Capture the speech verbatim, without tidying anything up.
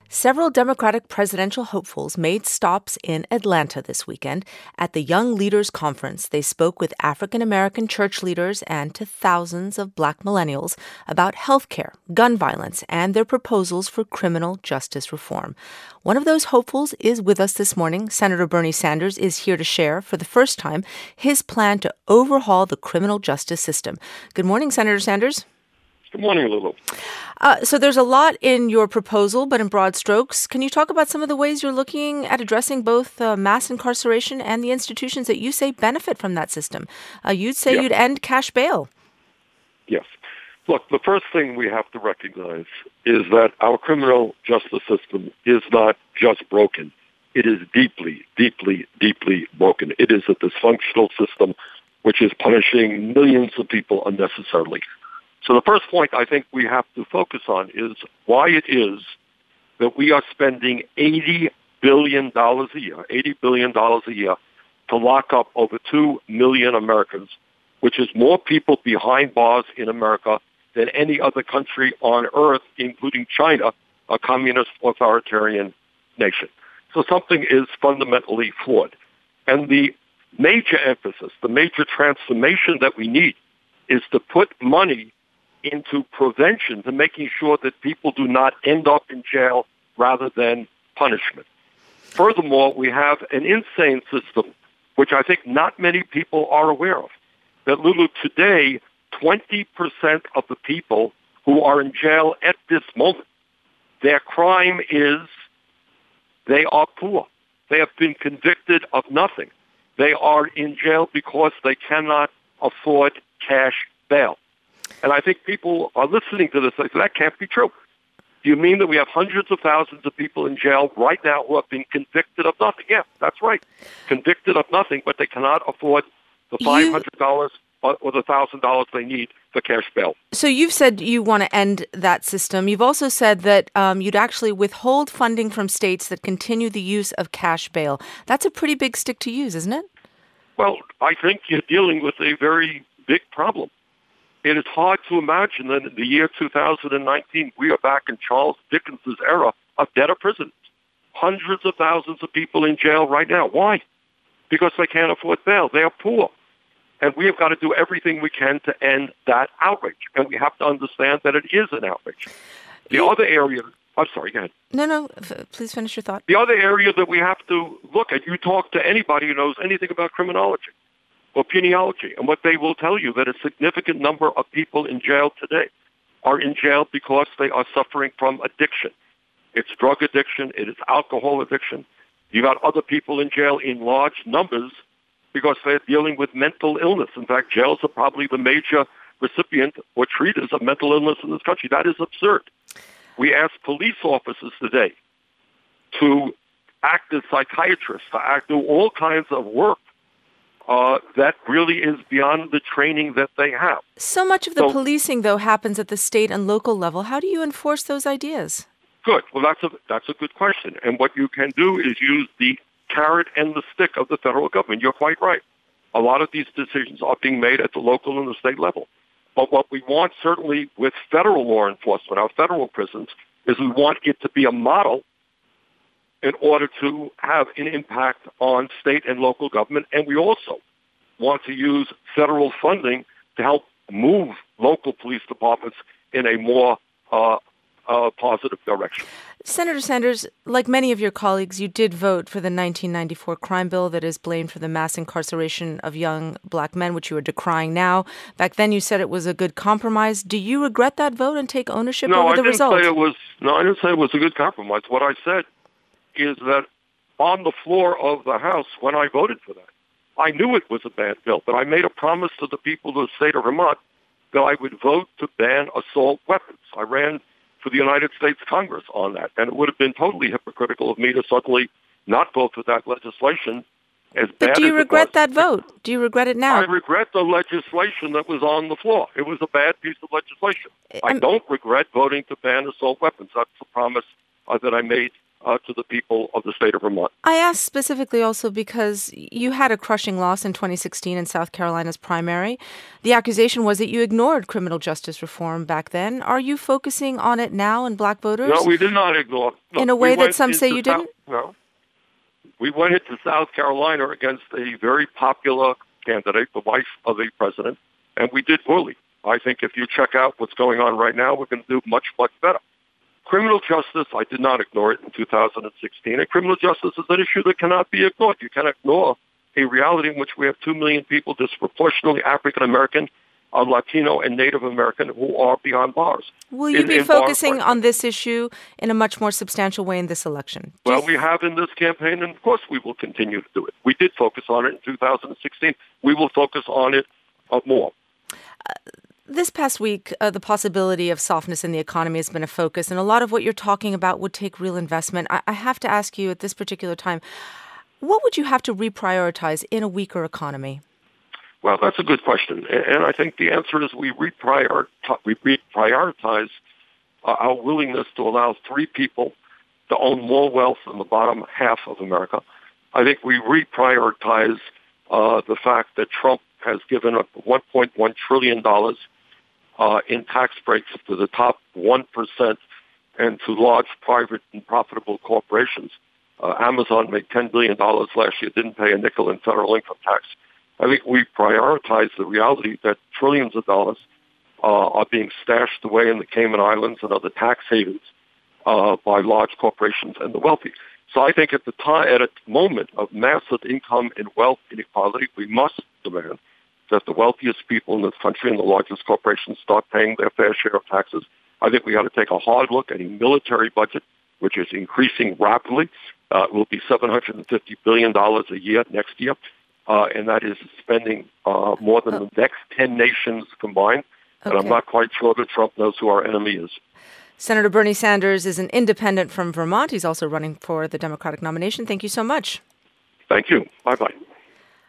Several Democratic presidential hopefuls made stops in Atlanta this weekend at the Young Leaders Conference. They spoke with African American church leaders and to thousands of Black millennials about health care, gun violence, and their proposals for criminal justice reform. One of those hopefuls is with us this morning. Senator Bernie Sanders is here to share, for the first time, his plan to overhaul the criminal justice system. Good morning, Senator Sanders. Good morning, Lulu. Uh, so there's a lot in your proposal, but in broad strokes, can you talk about some of the ways you're looking at addressing both uh, mass incarceration and the institutions that you say benefit from that system? Uh, you'd say yes. you'd end cash bail. Yes. Look, the first thing we have to recognize is that our criminal justice system is not just broken. It is deeply, deeply, deeply broken. It is a dysfunctional system which is punishing millions of people unnecessarily. So the first point I think we have to focus on is why it is that we are spending eighty billion dollars a year, eighty billion dollars a year to lock up over two million Americans, which is more people behind bars in America than any other country on earth, including China, a communist authoritarian nation. So something is fundamentally flawed. And the major emphasis, the major transformation that we need is to put money into prevention, to making sure that people do not end up in jail rather than punishment. Furthermore, we have an insane system, which I think not many people are aware of, that, Lulu, today, twenty percent of the people who are in jail at this moment, their crime is they are poor. They have been convicted of nothing. They are in jail because they cannot afford cash bail. And I think people are listening to this and say, that can't be true. Do you mean that we have hundreds of thousands of people in jail right now who have been convicted of nothing? Yeah, that's right. Convicted of nothing, but they cannot afford the five hundred dollars you... or the one thousand dollars they need for cash bail. So you've said you want to end that system. You've also said that um, you'd actually withhold funding from states that continue the use of cash bail. That's a pretty big stick to use, isn't it? Well, I think you're dealing with a very big problem. It is hard to imagine that in the year two thousand nineteen, we are back in Charles Dickens' era of debtor prisons. Hundreds of thousands of people in jail right now. Why? Because they can't afford bail. They are poor. And we have got to do everything we can to end that outrage. And we have to understand that it is an outrage. The you... other area... I'm sorry, go ahead. No, no, f- please finish your thought. The other area that we have to look at, you talk to anybody who knows anything about criminology or penology, and what they will tell you that a significant number of people in jail today are in jail because they are suffering from addiction. It's drug addiction. It is alcohol addiction. You've got other people in jail in large numbers because they're dealing with mental illness. In fact, jails are probably the major recipient or treaters of mental illness in this country. That is absurd. We ask police officers today to act as psychiatrists, to act, do all kinds of work Uh, that really is beyond the training that they have. So much of the so, policing, though, happens at the state and local level. How do you enforce those ideas? Good. Well, that's a that's a good question. And what you can do is use the carrot and the stick of the federal government. You're quite right. A lot of these decisions are being made at the local and the state level. But what we want, certainly with federal law enforcement, our federal prisons, is we want it to be a model in order to have an impact on state and local government. And we also want to use federal funding to help move local police departments in a more uh, uh, positive direction. Senator Sanders, like many of your colleagues, you did vote for the nineteen ninety-four crime bill that is blamed for the mass incarceration of young Black men, which you are decrying now. Back then you said it was a good compromise. Do you regret that vote and take ownership no, over I the didn't result? Say it was, no, I didn't say it was a good compromise. What I said is that on the floor of the House, when I voted for that, I knew it was a bad bill, but I made a promise to the people of the state of Vermont that I would vote to ban assault weapons. I ran for the United States Congress on that, and it would have been totally hypocritical of me to suddenly not vote for that legislation. As but bad do you as regret it was. that vote? Do you regret it now? I regret the legislation that was on the floor. It was a bad piece of legislation. I'm... I don't regret voting to ban assault weapons. That's the promise uh, that I made uh, to the people of the state of Vermont. I asked specifically also because you had a crushing loss in twenty sixteen in South Carolina's primary. The accusation was that you ignored criminal justice reform back then. Are you focusing on it now in black voters? No, we did not ignore. Look, in a way we that some say you South, didn't? No. We went into South Carolina against a very popular candidate, the wife of a president, and we did poorly. I think if you check out what's going on right now, we're going to do much, much better. Criminal justice, I did not ignore it in two thousand sixteen. And criminal justice is an issue that cannot be ignored. You cannot ignore a reality in which we have two million people, disproportionately African American, uh, Latino, and Native American, who are beyond bars. Will you in, be in focusing on this issue in a much more substantial way in this election? Do Well, you... we have in this campaign, and of course we will continue to do it. We did focus on it in two thousand sixteen. We will focus on it uh, more. Uh, This past week, uh, the possibility of softness in the economy has been a focus, and a lot of what you're talking about would take real investment. I, I have to ask you at this particular time, what would you have to reprioritize in a weaker economy? Well, that's a good question, and I think the answer is we reprioritize, we reprioritize uh, our willingness to allow three people to own more wealth than the bottom half of America. I think we reprioritize uh, the fact that Trump has given up one point one trillion dollars uh, in tax breaks to the top one percent and to large private and profitable corporations. Uh, Amazon made ten billion dollars last year, didn't pay a nickel in federal income tax. I think we prioritize the reality that trillions of dollars uh, are being stashed away in the Cayman Islands and other tax havens uh, by large corporations and the wealthy. So I think at the time, at a moment of massive income and wealth inequality, we must demand that the wealthiest people in this country and the largest corporations start paying their fair share of taxes. I think we got to take a hard look at a military budget, which is increasing rapidly. Uh, it will be seven hundred fifty billion dollars a year next year, uh, and that is spending uh, more than the next ten nations combined. Okay. And I'm not quite sure that Trump knows who our enemy is. Senator Bernie Sanders is an independent from Vermont. He's also running for the Democratic nomination. Thank you so much. Thank you. Bye-bye.